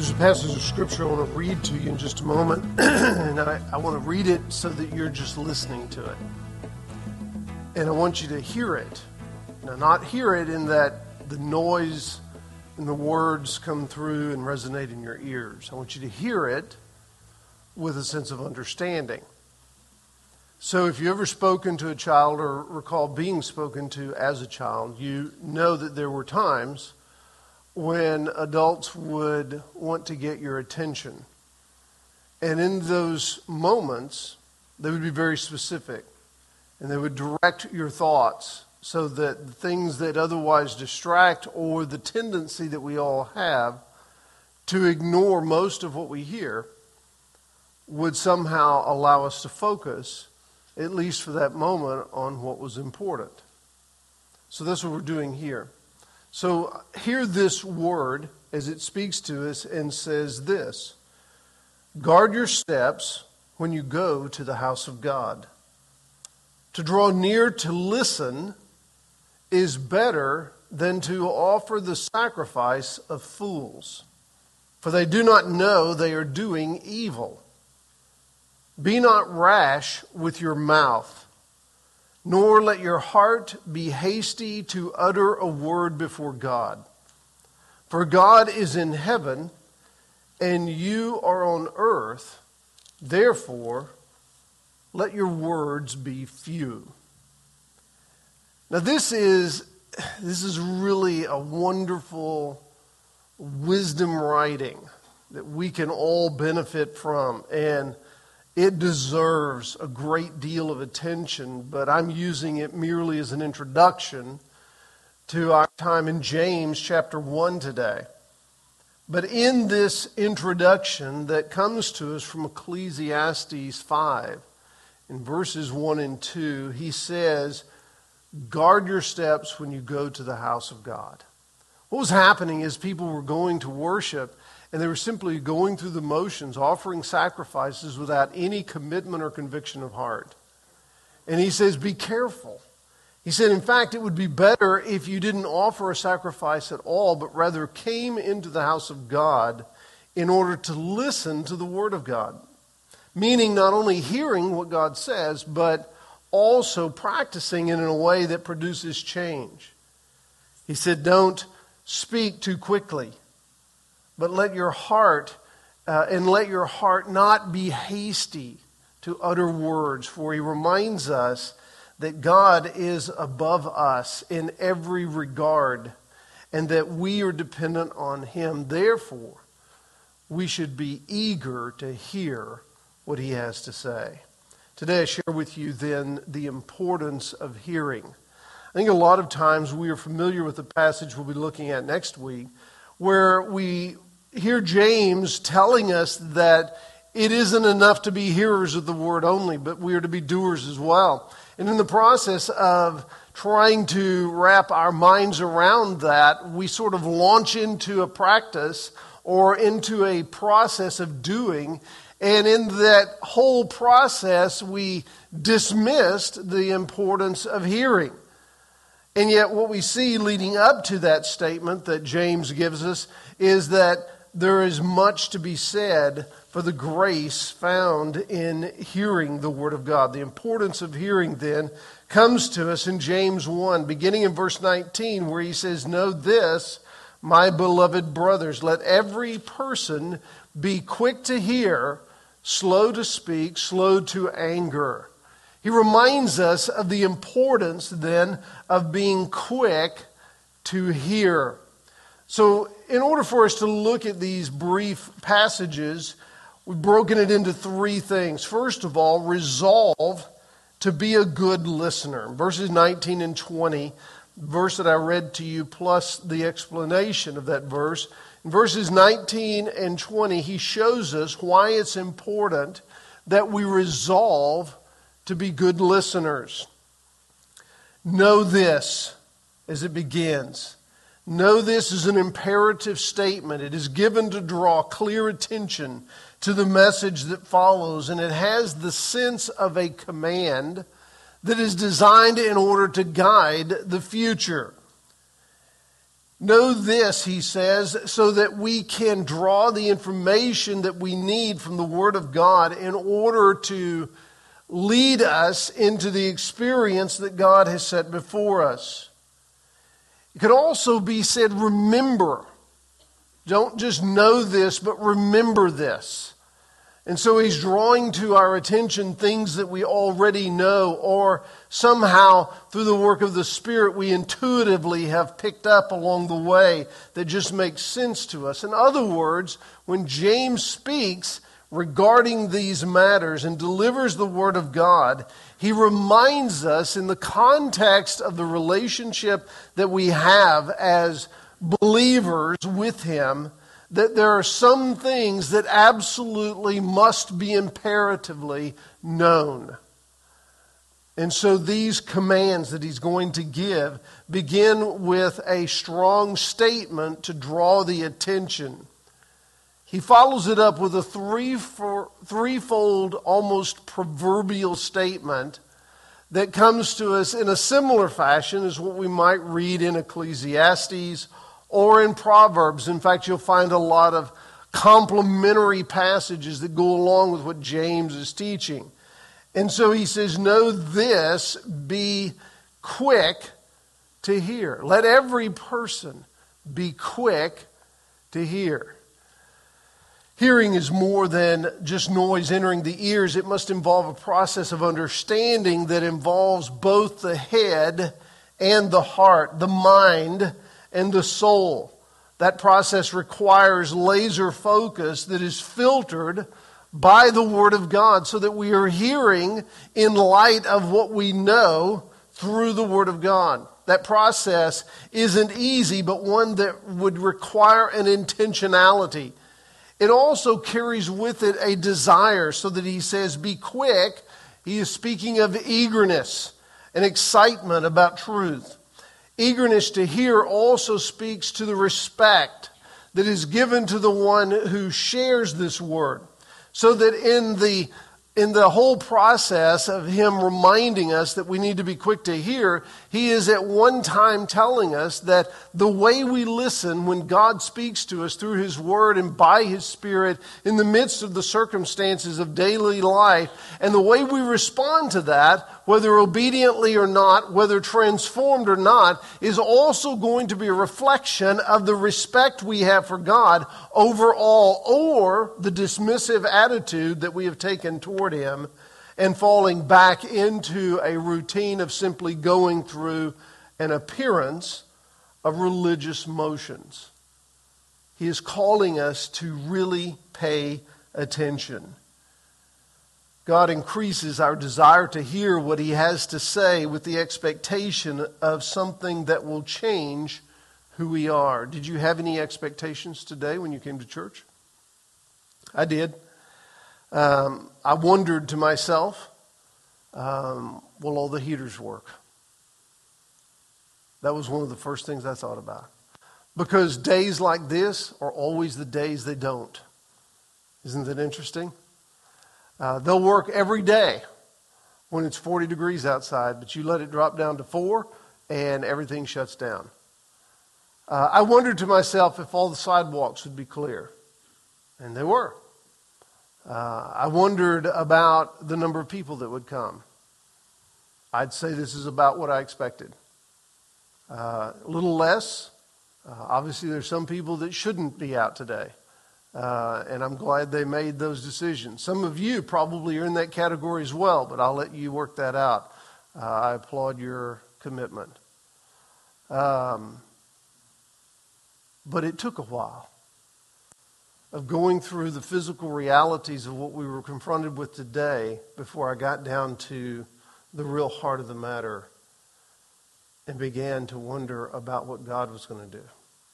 There's a passage of scripture I want to read to you in just a moment, and I want to read it so that you're just listening to it. And I want you to hear it. Now, not hear it in that the noise and the words come through and resonate in your ears. I want you to hear it with a sense of understanding. So if you ever spoken to a child or recall being spoken to as a child, you know that there were times when adults would want to get your attention. And in those moments, they would be very specific. And they would direct your thoughts so that the things that otherwise distract, or the tendency that we all have to ignore most of what we hear, would somehow allow us to focus, at least for that moment, on what was important. So that's what we're doing here. So hear this word as it speaks to us and says this: guard your steps when you go to the house of God. To draw near to listen is better than to offer the sacrifice of fools, for they do not know they are doing evil. Be not rash with your mouth, nor let your heart be hasty to utter a word before God. For God is in heaven, and you are on earth. Therefore, let your words be few. Now this is really a wonderful wisdom writing that we can all benefit from, and it deserves a great deal of attention, but I'm using it merely as an introduction to our time in James chapter 1 today. But in this introduction that comes to us from Ecclesiastes 5, in verses 1 and 2, he says, guard your steps when you go to the house of God. What was happening is people were going to worship, and they were simply going through the motions, offering sacrifices without any commitment or conviction of heart. And he says, be careful. He said, in fact, it would be better if you didn't offer a sacrifice at all, but rather came into the house of God in order to listen to the word of God. Meaning not only hearing what God says, but also practicing it in a way that produces change. He said, don't speak too quickly, but let your heart not be hasty to utter words. For he reminds us that God is above us in every regard, and that we are dependent on him. Therefore, we should be eager to hear what he has to say. Today I share with you then the importance of hearing. I think a lot of times we are familiar with the passage we'll be looking at next week, where we hear James telling us that it isn't enough to be hearers of the word only, but we are to be doers as well. And in the process of trying to wrap our minds around that, we sort of launch into a practice or into a process of doing. And in that whole process, we dismissed the importance of hearing. And yet what we see leading up to that statement that James gives us is that there is much to be said for the grace found in hearing the Word of God. The importance of hearing then comes to us in James 1, beginning in verse 19, where he says, know this, my beloved brothers, let every person be quick to hear, slow to speak, slow to anger. He reminds us of the importance then of being quick to hear. So in order for us to look at these brief passages, we've broken it into three things. First of all, resolve to be a good listener. Verses 19 and 20, the verse that I read to you, plus the explanation of that verse. In verses 19 and 20, he shows us why it's important that we resolve to be good listeners. Know this as it begins. Know this is an imperative statement. It is given to draw clear attention to the message that follows, and it has the sense of a command that is designed in order to guide the future. Know this, he says, so that we can draw the information that we need from the Word of God in order to lead us into the experience that God has set before us. It could also be said, remember. Don't just know this, but remember this. And so he's drawing to our attention things that we already know, or somehow through the work of the Spirit we intuitively have picked up along the way that just makes sense to us. In other words, when James speaks regarding these matters and delivers the Word of God, he reminds us in the context of the relationship that we have as believers with him, that there are some things that absolutely must be imperatively known. And so these commands that he's going to give begin with a strong statement to draw the attention. He follows it up with a threefold, almost proverbial statement that comes to us in a similar fashion as what we might read in Ecclesiastes or in Proverbs. In fact, you'll find a lot of complementary passages that go along with what James is teaching. And so he says, know this, be quick to hear. Let every person be quick to hear. Hearing is more than just noise entering the ears. It must involve a process of understanding that involves both the head and the heart, the mind and the soul. That process requires laser focus that is filtered by the Word of God so that we are hearing in light of what we know through the Word of God. That process isn't easy, but one that would require an intentionality. It also carries with it a desire, so that he says, be quick. He is speaking of eagerness and excitement about truth. Eagerness to hear also speaks to the respect that is given to the one who shares this word. So that in the whole process of him reminding us that we need to be quick to hear, he is at one time telling us that the way we listen when God speaks to us through his word and by his Spirit in the midst of the circumstances of daily life, and the way we respond to that, whether obediently or not, whether transformed or not, is also going to be a reflection of the respect we have for God overall, or the dismissive attitude that we have taken toward him and falling back into a routine of simply going through an appearance of religious motions. He is calling us to really pay attention. God increases our desire to hear what he has to say with the expectation of something that will change who we are. Did you have any expectations today when you came to church? I did. I wondered to myself, will all the heaters work? That was one of the first things I thought about. Because days like this are always the days they don't. Isn't that interesting? They'll work every day when it's 40 degrees outside, but you let it drop down to 4 and everything shuts down. I wondered to myself if all the sidewalks would be clear, and they were. I wondered about the number of people that would come. I'd say this is about what I expected. A little less. Obviously, there's some people that shouldn't be out today. And I'm glad they made those decisions. Some of you probably are in that category as well, but I'll let you work that out. I applaud your commitment. But it took a while of going through the physical realities of what we were confronted with today before I got down to the real heart of the matter and began to wonder about what God was going to do.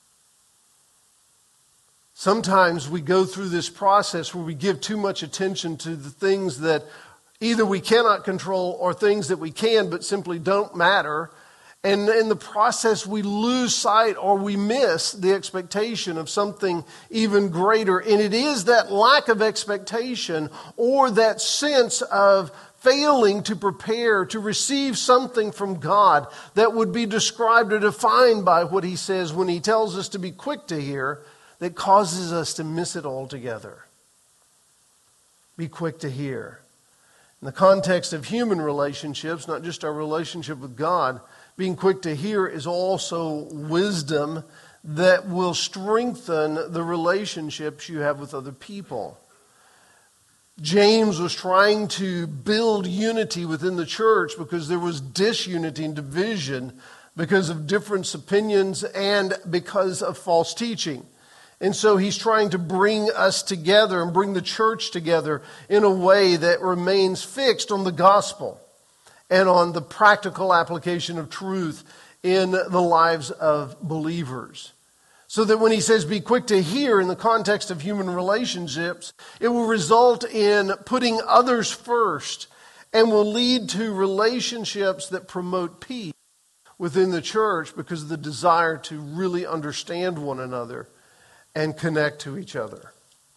Sometimes we go through this process where we give too much attention to the things that either we cannot control or things that we can but simply don't matter. And in the process, we lose sight or we miss the expectation of something even greater. And it is that lack of expectation or that sense of failing to prepare to receive something from God that would be described or defined by what he says when he tells us to be quick to hear, that causes us to miss it altogether. Be quick to hear. In the context of human relationships, not just our relationship with God, being quick to hear is also wisdom that will strengthen the relationships you have with other people. James was trying to build unity within the church because there was disunity and division because of different opinions and because of false teaching. And so he's trying to bring us together and bring the church together in a way that remains fixed on the gospel and on the practical application of truth in the lives of believers. So that when he says be quick to hear in the context of human relationships, it will result in putting others first and will lead to relationships that promote peace within the church because of the desire to really understand one another and connect to each other.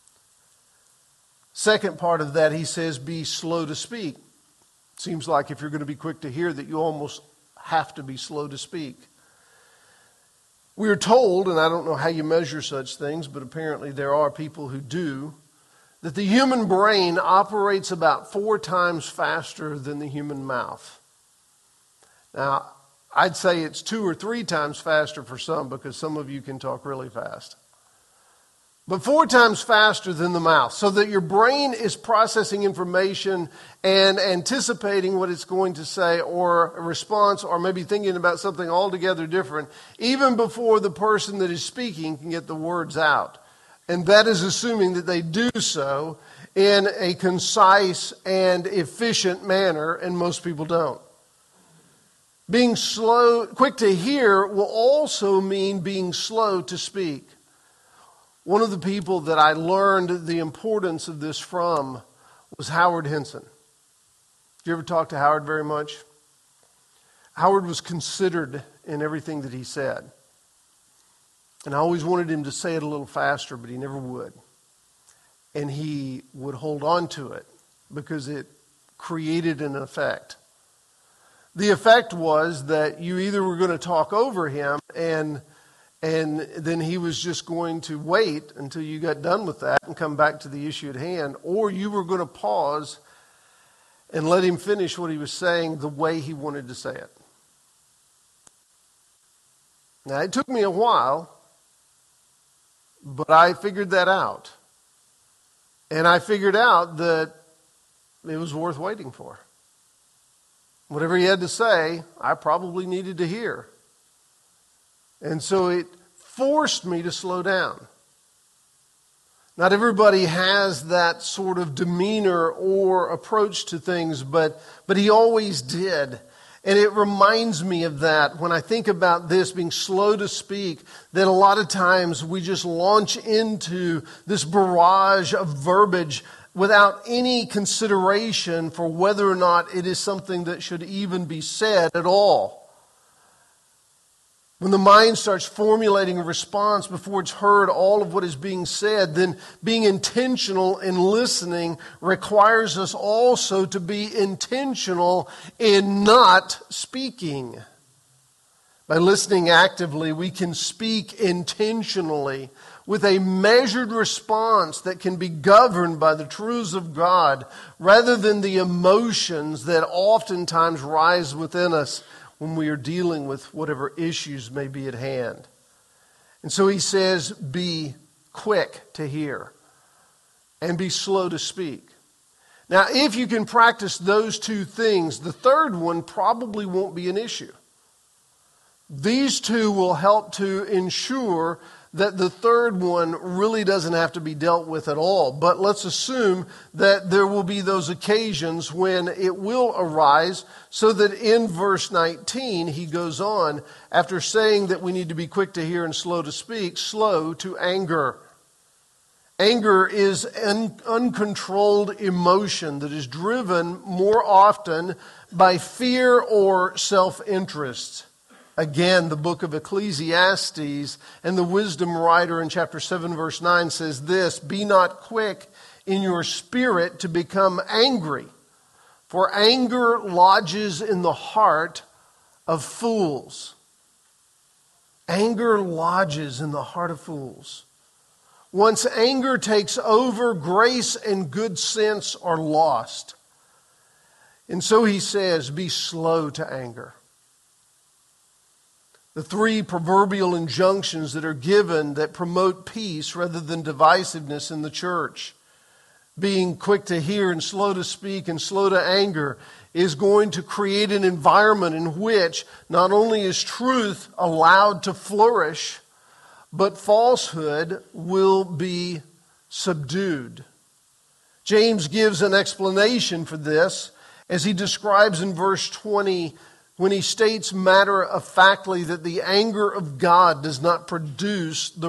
Second part of that, he says be slow to speak. Seems like if you're going to be quick to hear that you almost have to be slow to speak. We are told, and I don't know how you measure such things, but apparently there are people who do, that the human brain operates about 4 times faster than the human mouth. Now, I'd say it's 2 or 3 times faster for some because some of you can talk really fast. But 4 times faster than the mouth, so that your brain is processing information and anticipating what it's going to say or a response or maybe thinking about something altogether different, even before the person that is speaking can get the words out. And that is assuming that they do so in a concise and efficient manner, and most people don't. Being quick to hear will also mean being slow to speak. One of the people that I learned the importance of this from was Howard Henson. Did you ever talk to Howard very much? Howard was considered in everything that he said. And I always wanted him to say it a little faster, but he never would. And he would hold on to it because it created an effect. The effect was that you either were going to talk over him and then he was just going to wait until you got done with that and come back to the issue at hand, or you were going to pause and let him finish what he was saying the way he wanted to say it. Now, it took me a while, but I figured that out. And I figured out that it was worth waiting for. Whatever he had to say, I probably needed to hear. And so it forced me to slow down. Not everybody has that sort of demeanor or approach to things, but he always did. And it reminds me of that when I think about this being slow to speak, that a lot of times we just launch into this barrage of verbiage without any consideration for whether or not it is something that should even be said at all. When the mind starts formulating a response before it's heard all of what is being said, then being intentional in listening requires us also to be intentional in not speaking. By listening actively, we can speak intentionally with a measured response that can be governed by the truths of God rather than the emotions that oftentimes rise within us when we are dealing with whatever issues may be at hand. And so he says, be quick to hear and be slow to speak. Now, if you can practice those 2 things, the third one probably won't be an issue. These 2 will help to ensure that the third one really doesn't have to be dealt with at all. But let's assume that there will be those occasions when it will arise, so that in verse 19 he goes on, after saying that we need to be quick to hear and slow to speak, slow to anger. Anger is an uncontrolled emotion that is driven more often by fear or self-interest. Again, the book of Ecclesiastes and the wisdom writer in chapter 7, verse 9 says this, be not quick in your spirit to become angry, For anger lodges in the heart of fools. Anger lodges in the heart of fools. Once anger takes over, grace and good sense are lost. And so he says, be slow to anger. The three proverbial injunctions that are given that promote peace rather than divisiveness in the church, being quick to hear and slow to speak and slow to anger, is going to create an environment in which not only is truth allowed to flourish, but falsehood will be subdued. James gives an explanation for this as he describes in verse 20 when he states matter-of-factly that the anger of God does not produce the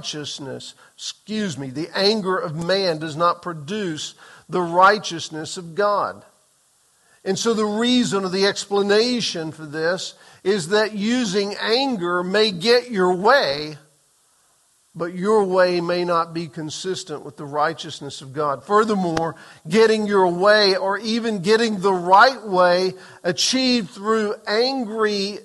the anger of man does not produce the righteousness of God. And so the reason or the explanation for this is that using anger may get your way, but your way may not be consistent with the righteousness of God. Furthermore, getting your way or even getting the right way achieved through angry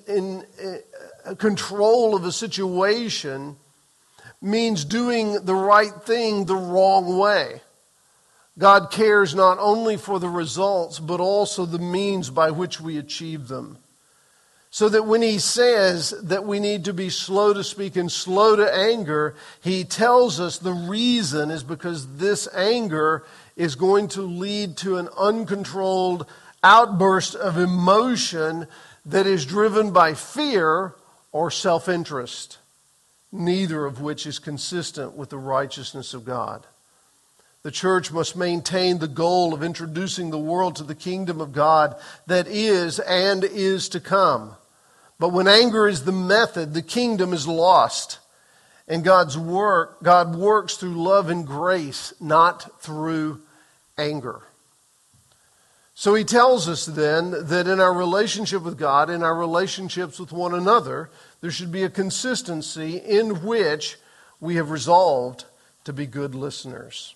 control of a situation means doing the right thing the wrong way. God cares not only for the results, but also the means by which we achieve them. So that when he says that we need to be slow to speak and slow to anger, he tells us the reason is because this anger is going to lead to an uncontrolled outburst of emotion that is driven by fear or self-interest, neither of which is consistent with the righteousness of God. The church must maintain the goal of introducing the world to the kingdom of God that is and is to come. But when anger is the method, the kingdom is lost. And God works through love and grace, not through anger. So he tells us then that in our relationship with God, in our relationships with one another, there should be a consistency in which we have resolved to be good listeners.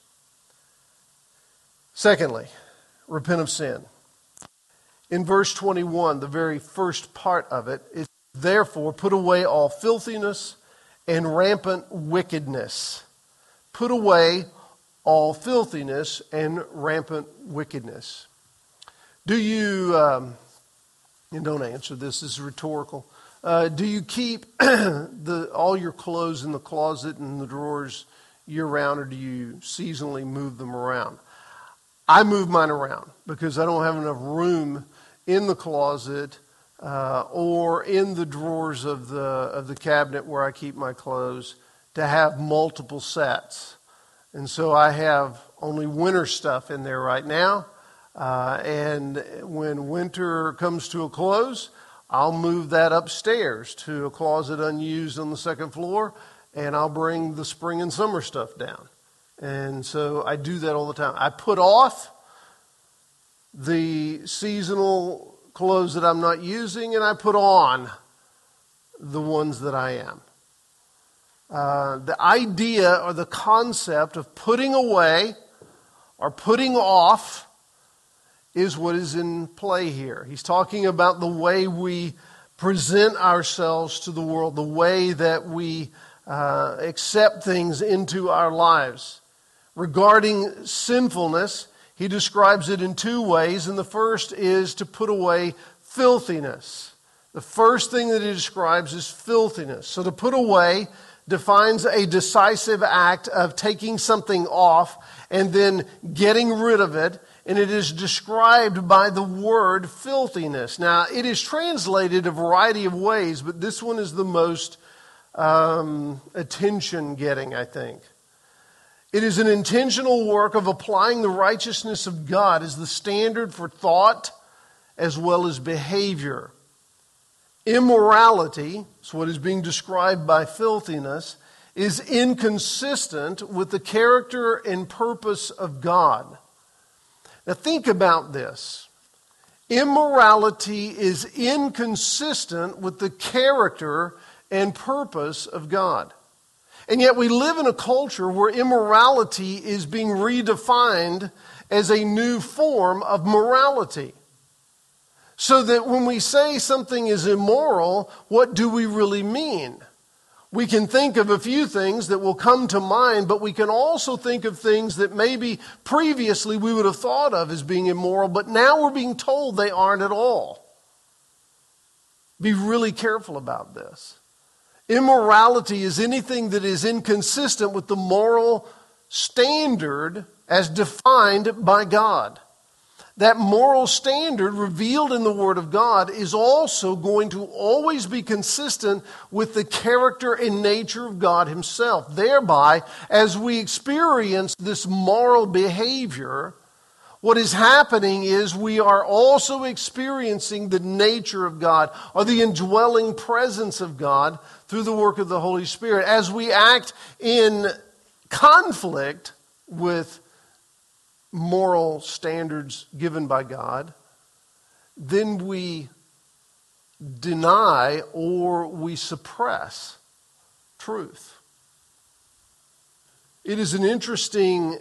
Secondly, repent of sin. In verse 21, the very first part of it is, therefore, put away all filthiness and rampant wickedness. Put away all filthiness and rampant wickedness. Do you, and don't answer this, this is rhetorical. Do you keep all your clothes in the closet and the drawers year round, or do you seasonally move them around? I move mine around because I don't have enough room in the closet or in the drawers of the cabinet where I keep my clothes to have multiple sets. And so I have only winter stuff in there right now. And when winter comes to a close, I'll move that upstairs to a closet unused on the second floor, and I'll bring the spring and summer stuff down. And so I do that all the time. I put off the seasonal clothes that I'm not using, and I put on the ones that I am. The idea or the concept of putting away or putting off is what is in play here. He's talking about the way we present ourselves to the world, the way that we accept things into our lives. Regarding sinfulness, he describes it in two ways, and the first is to put away filthiness. The first thing that he describes is filthiness. So to put away defines a decisive act of taking something off and then getting rid of it, and it is described by the word filthiness. Now, it is translated a variety of ways, but this one is the most attention-getting, I think. It is an intentional work of applying the righteousness of God as the standard for thought as well as behavior. Immorality, that's what is being described by filthiness, is inconsistent with the character and purpose of God. Now think about this. Immorality is inconsistent with the character and purpose of God. And yet we live in a culture where immorality is being redefined as a new form of morality. So that when we say something is immoral, what do we really mean? We can think of a few things that will come to mind, but we can also think of things that maybe previously we would have thought of as being immoral, but now we're being told they aren't at all. Be really careful about this. Immorality is anything that is inconsistent with the moral standard as defined by God. That moral standard revealed in the Word of God is also going to always be consistent with the character and nature of God Himself. Thereby, as we experience this moral behavior, what is happening is we are also experiencing the nature of God, or the indwelling presence of God through the work of the Holy Spirit. As we act in conflict with moral standards given by God, then we deny or we suppress truth. It is an interesting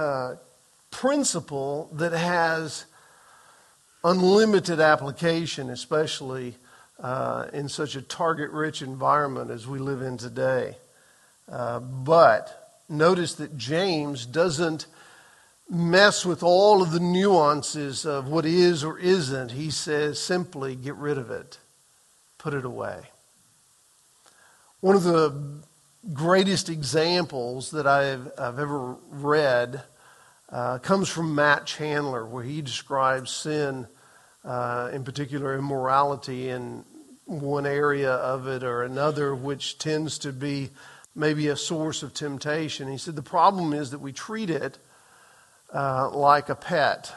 principle that has unlimited application, especially in such a target-rich environment as we live in today. But notice that James doesn't mess with all of the nuances of what is or isn't. He says simply, get rid of it. Put it away. One of the greatest examples that I've ever read comes from Matt Chandler, where he describes sin, in particular immorality in one area of it or another, which tends to be maybe a source of temptation. He said the problem is that we treat it like a pet.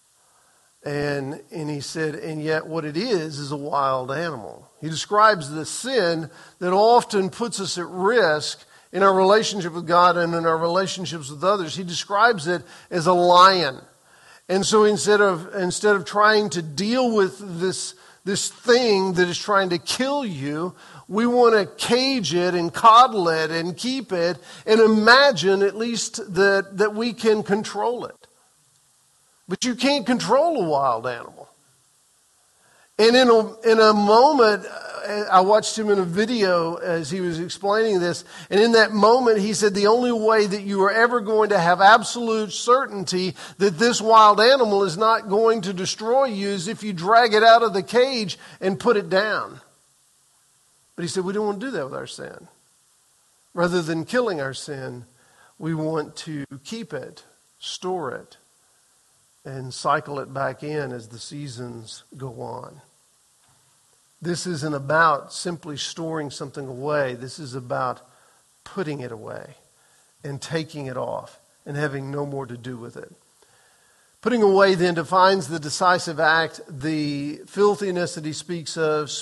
And he said, and yet what it is a wild animal. He describes the sin that often puts us at risk in our relationship with God and in our relationships with others. He describes it as a lion. And so instead of trying to deal with this thing that is trying to kill you, we want to cage it and coddle it and keep it and imagine at least that we can control it. But you can't control a wild animal. And in a moment, I watched him in a video as he was explaining this, and in that moment he said the only way that you are ever going to have absolute certainty that this wild animal is not going to destroy you is if you drag it out of the cage and put it down. But he said we don't want to do that with our sin. Rather than killing our sin, we want to keep it, store it, and cycle it back in as the seasons go on. This isn't about simply storing something away. This is about putting it away and taking it off and having no more to do with it. Putting away then defines the decisive act. The filthiness that he speaks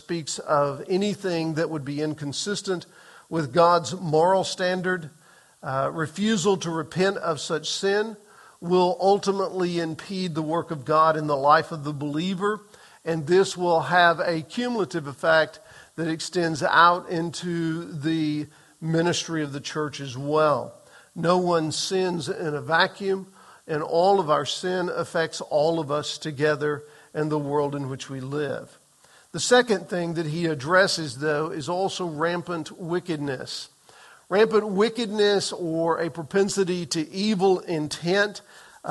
of anything that would be inconsistent with God's moral standard. Refusal to repent of such sin will ultimately impede the work of God in the life of the believer, and this will have a cumulative effect that extends out into the ministry of the church as well. No one sins in a vacuum, and all of our sin affects all of us together and the world in which we live. The second thing that he addresses, though, is also rampant wickedness. Rampant wickedness, or a propensity to evil intent,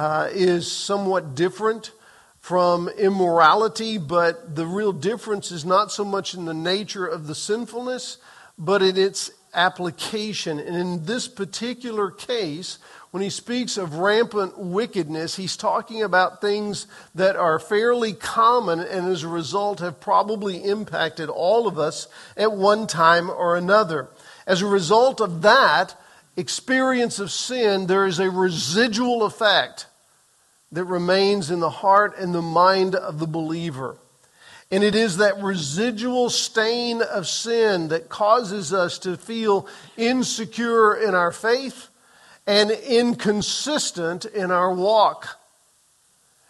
is somewhat different from immorality, but the real difference is not so much in the nature of the sinfulness, but in its application. And in this particular case, when he speaks of rampant wickedness, he's talking about things that are fairly common and as a result have probably impacted all of us at one time or another. As a result of that experience of sin, there is a residual effect that remains in the heart and the mind of the believer. And it is that residual stain of sin that causes us to feel insecure in our faith and inconsistent in our walk.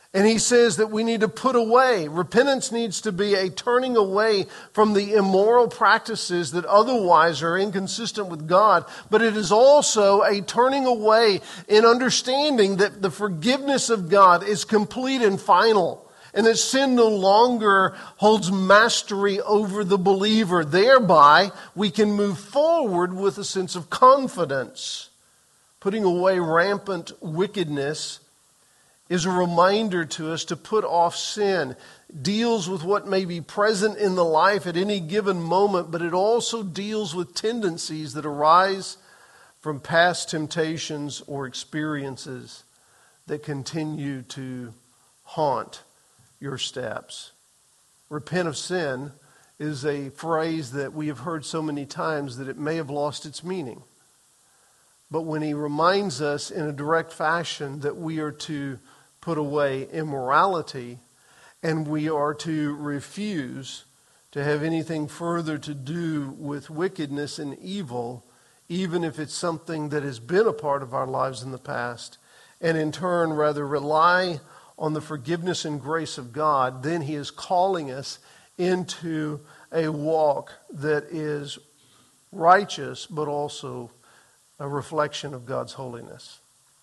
And he says that we need to put away. Repentance needs to be a turning away from the immoral practices that otherwise are inconsistent with God. But it is also a turning away in understanding that the forgiveness of God is complete and final, and that sin no longer holds mastery over the believer. Thereby, we can move forward with a sense of confidence. Putting away rampant wickedness is a reminder to us to put off sin. Deals with what may be present in the life at any given moment, but it also deals with tendencies that arise from past temptations or experiences that continue to haunt your steps. Repent of sin is a phrase that we have heard so many times that it may have lost its meaning. But when he reminds us in a direct fashion that we are to put away immorality and we are to refuse to have anything further to do with wickedness and evil, even if it's something that has been a part of our lives in the past, and in turn rather rely on the forgiveness and grace of God, then he is calling us into a walk that is righteous but also a reflection of God's holiness.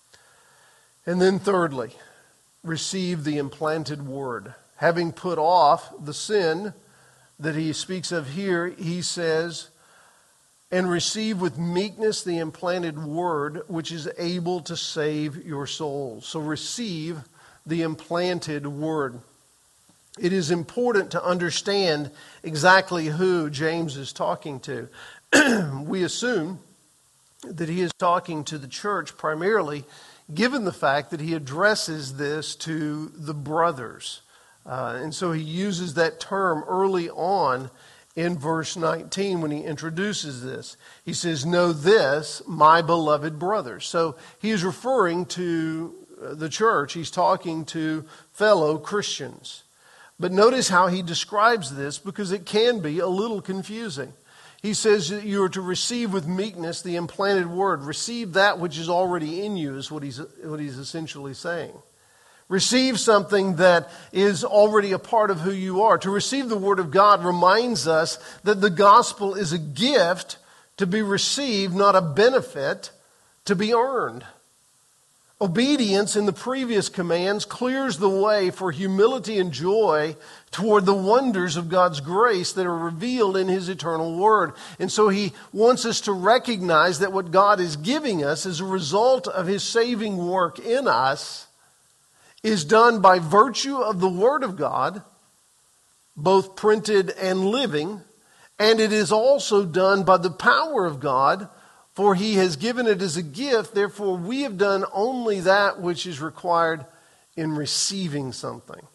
And then thirdly, receive the implanted word. Having put off the sin that he speaks of here, he says, and receive with meekness the implanted word, which is able to save your souls. So receive the implanted word. It is important to understand exactly who James is talking to. We assume that he is talking to the church primarily, given the fact that he addresses this to the brothers. And so he uses that term early on in verse 19 when he introduces this. He says, "Know this, my beloved brothers." So he is referring to the church. He's talking to fellow Christians. But notice how he describes this, because it can be a little confusing. He says that you are to receive with meekness the implanted word. Receive that which is already in you is what he's essentially saying. Receive something that is already a part of who you are. To receive the word of God reminds us that the gospel is a gift to be received, not a benefit to be earned. Obedience in the previous commands clears the way for humility and joy toward the wonders of God's grace that are revealed in his eternal word. And so he wants us to recognize that what God is giving us as a result of his saving work in us is done by virtue of the word of God, both printed and living, and it is also done by the power of God, for he has given it as a gift. Therefore, we have done only that which is required in receiving something.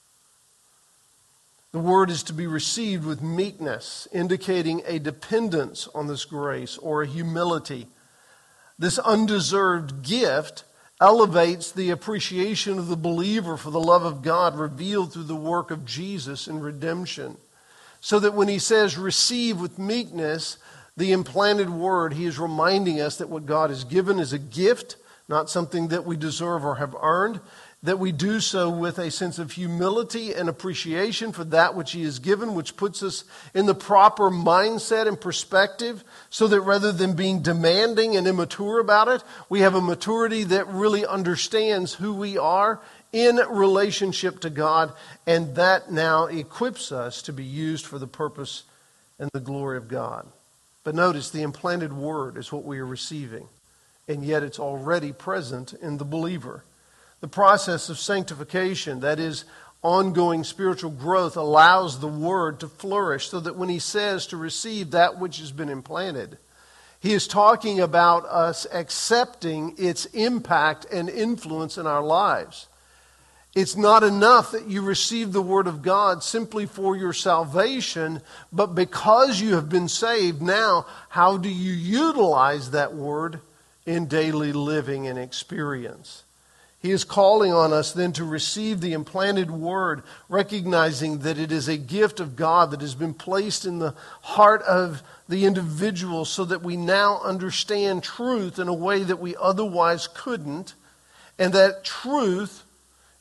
The word is to be received with meekness, indicating a dependence on this grace or a humility. This undeserved gift elevates the appreciation of the believer for the love of God revealed through the work of Jesus in redemption. So that when he says receive with meekness the implanted word, he is reminding us that what God has given is a gift, not something that we deserve or have earned, that we do so with a sense of humility and appreciation for that which he has given, which puts us in the proper mindset and perspective, so that rather than being demanding and immature about it, we have a maturity that really understands who we are in relationship to God, and that now equips us to be used for the purpose and the glory of God. But notice, the implanted word is what we are receiving, and yet it's already present in the believer. The process of sanctification, that is, ongoing spiritual growth, allows the word to flourish, so that when he says to receive that which has been implanted, he is talking about us accepting its impact and influence in our lives. It's not enough that you receive the word of God simply for your salvation, but because you have been saved, now how do you utilize that word in daily living and experience? He is calling on us then to receive the implanted word, recognizing that it is a gift of God that has been placed in the heart of the individual, so that we now understand truth in a way that we otherwise couldn't, and that truth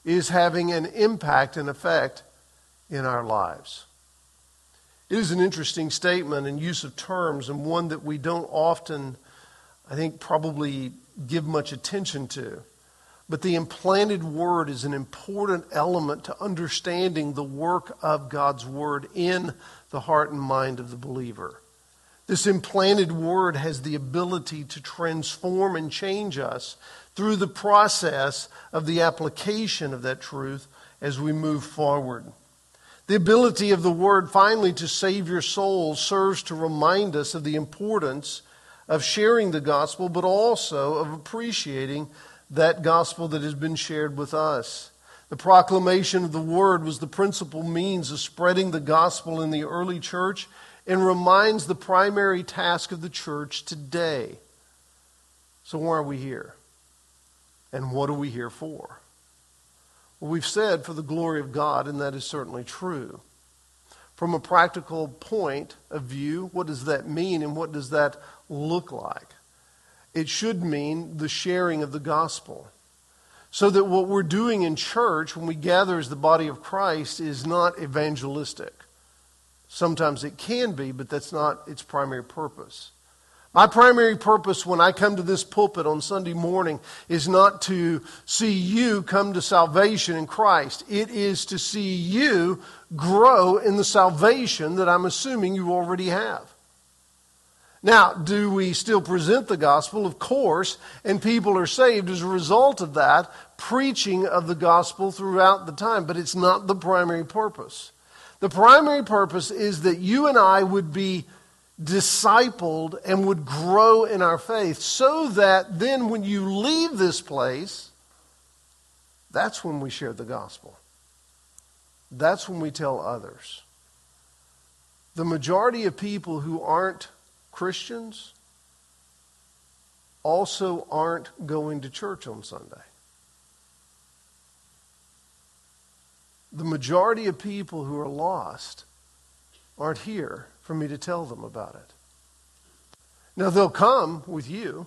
is having an impact and effect in our lives. It is an interesting statement and use of terms, and one that we don't often, I think, probably give much attention to. But the implanted word is an important element to understanding the work of God's word in the heart and mind of the believer. This implanted word has the ability to transform and change us through the process of the application of that truth as we move forward. The ability of the word finally to save your soul serves to remind us of the importance of sharing the gospel, but also of appreciating that gospel that has been shared with us. The proclamation of the word was the principal means of spreading the gospel in the early church and remains the primary task of the church today. So why are we here? And what are we here for? Well, we've said for the glory of God, and that is certainly true. From a practical point of view, what does that mean and what does that look like? It should mean the sharing of the gospel. So that what we're doing in church when we gather as the body of Christ is not evangelistic. Sometimes it can be, but that's not its primary purpose. My primary purpose when I come to this pulpit on Sunday morning is not to see you come to salvation in Christ. It is to see you grow in the salvation that I'm assuming you already have. Now, do we still present the gospel? Of course, and people are saved as a result of that, preaching of the gospel throughout the time, but it's not the primary purpose. The primary purpose is that you and I would be discipled and would grow in our faith so that then when you leave this place, that's when we share the gospel. That's when we tell others. The majority of people who aren't Christians also aren't going to church on Sunday. The majority of people who are lost aren't here for me to tell them about it. Now, they'll come with you.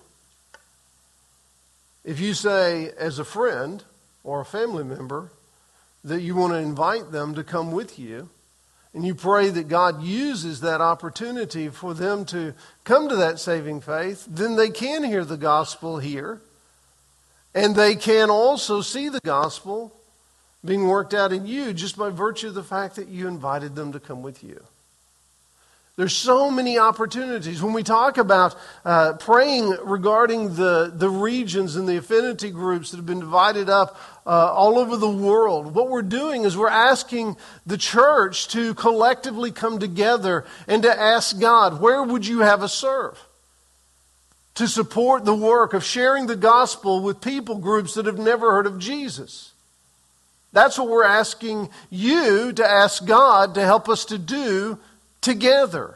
If you say, as a friend or a family member, that you want to invite them to come with you, and you pray that God uses that opportunity for them to come to that saving faith, then they can hear the gospel here, and they can also see the gospel being worked out in you just by virtue of the fact that you invited them to come with you. There's so many opportunities. When we talk about praying regarding the regions and the affinity groups that have been divided up all over the world, what we're doing is we're asking the church to collectively come together and to ask God, where would you have us serve? To support the work of sharing the gospel with people groups that have never heard of Jesus. That's what we're asking you to ask God to help us to do together.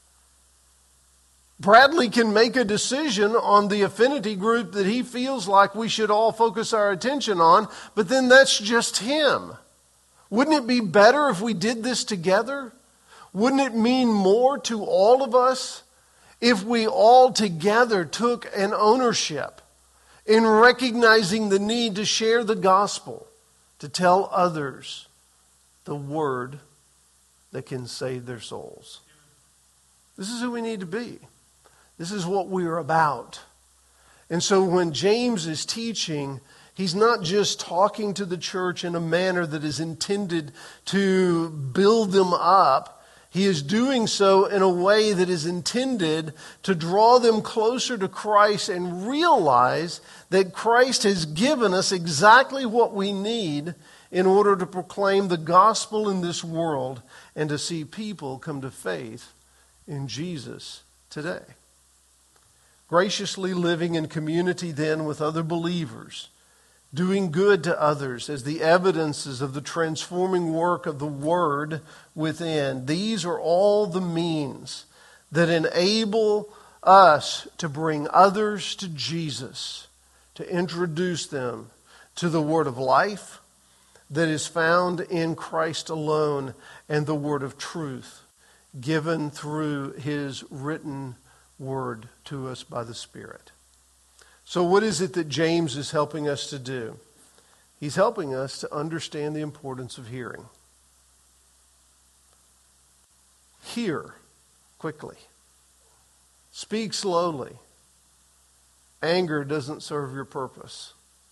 Bradley can make a decision on the affinity group that he feels like we should all focus our attention on, but then that's just him. Wouldn't it be better if we did this together? Wouldn't it mean more to all of us if we all together took an ownership in recognizing the need to share the gospel, to tell others the word that can save their souls? This is who we need to be. This is what we're about. And so when James is teaching, he's not just talking to the church in a manner that is intended to build them up. He is doing so in a way that is intended to draw them closer to Christ and realize that Christ has given us exactly what we need in order to proclaim the gospel in this world and to see people come to faith in Jesus today. Graciously living in community then with other believers, doing good to others as the evidences of the transforming work of the Word within. These are all the means that enable us to bring others to Jesus, to introduce them to the Word of life that is found in Christ alone and the Word of truth given through His written Word to us by the Spirit. So what is it that James is helping us to do? He's helping us to understand the importance of hearing. Hear quickly. Speak slowly. Anger doesn't serve your purpose.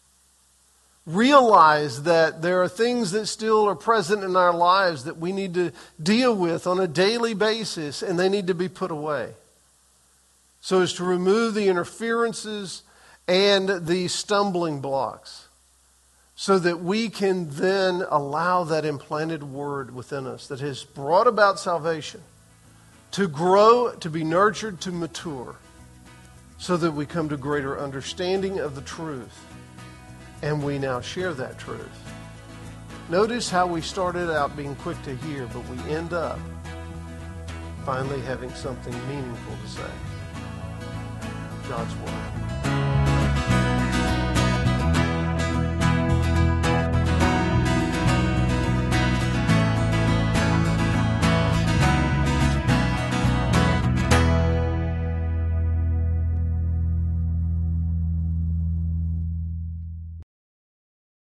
Realize that there are things that still are present in our lives that we need to deal with on a daily basis, and they need to be put away, so as to remove the interferences and the stumbling blocks, so that we can then allow that implanted word within us that has brought about salvation to grow, to be nurtured, to mature, so that we come to greater understanding of the truth, and we now share that truth. Notice how we started out being quick to hear, but we end up finally having something meaningful to say. God's Word.